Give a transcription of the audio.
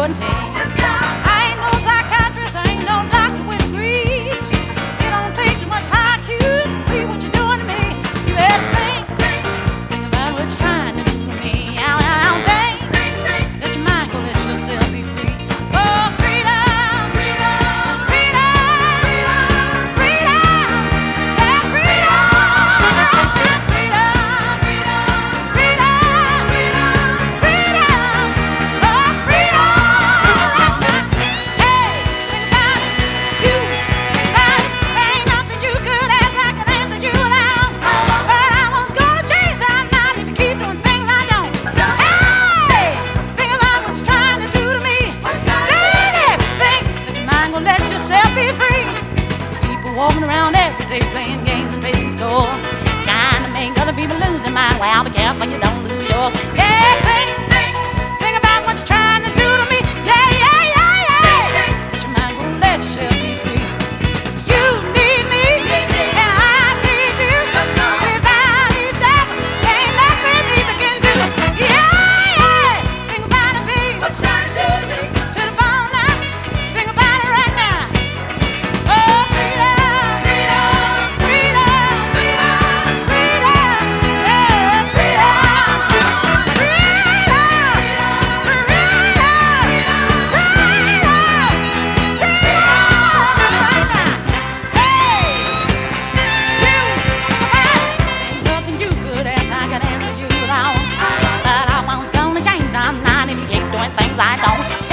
wouldn't change. I ain't no psychiatrist, I ain't no doctor with degrees. It don't take too much IQ to see what you're doing to me. You better think about what you're trying to do to me. Ow, think, let your mind go, let yourself be free. Oh, freedom, freedom, freedom, freedom, yeah, freedom, freedom, freedom, freedom, freedom, oh, freedom. Hey, think about it, you think about it. There ain't nothing you could ask I can answer you now. But I was gonna change that mind if you keep doing things I don't. Hey, think about what you're trying to do to me. Baby, think that your mind gonna let yourself be free. People walking around every day playing games and taking scores, trying to make other people lose their mind. Well, be careful you don't lose yours. Yeah, think about what you're trying to do to me. Yeah, yeah, yeah, yeah. But your mind gonna let yourself be free. You need me, and I need you. Without each other, there ain't nothing either can do. Yeah, yeah. Think about it, babe. What's trying to do to me? To the bone now. Think about it right now. Oh, freedom, freedom, freedom, freedom, freedom, yeah, freedom, freedom, nothing you could ask, I can answer you now. But I was gonna change, I'm not, if you keep doing things I don't.